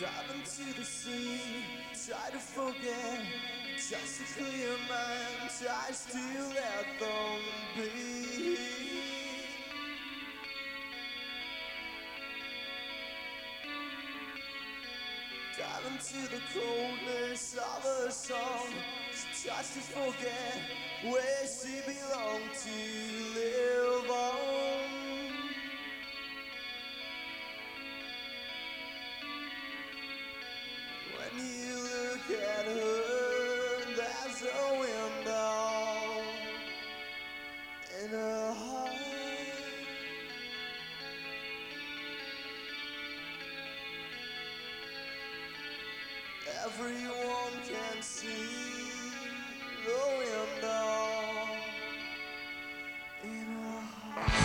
Dive into the sea, try to forget, just to clear mind, tries to let them be. Dive into the coldness of her song, she tries to forget where she belonged to live on. When you look at her, there's a window in her heart. Everyone can see the window in her heart.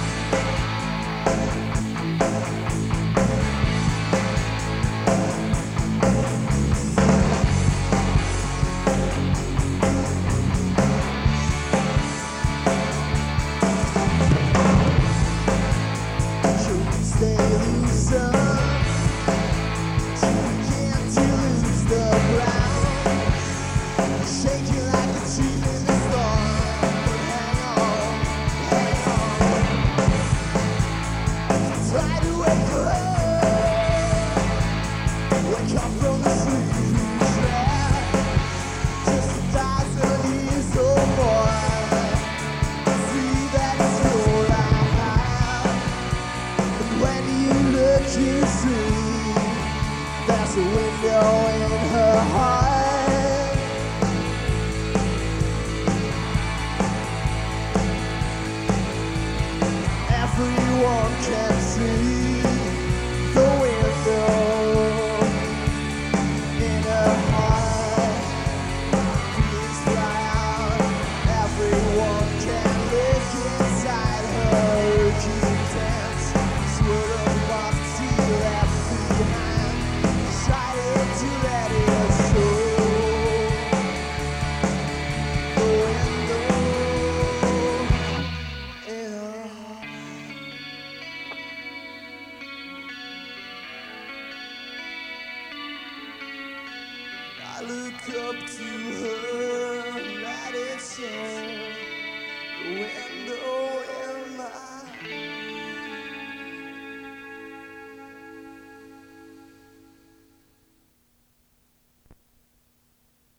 There's a window in her heart. Everyone can see the window in her heart. Please fly out. Everyone can look inside her. Keep dance. Swear of poverty left behind. Decided to let it show. The window in her heart. I look up to her, let it show. The window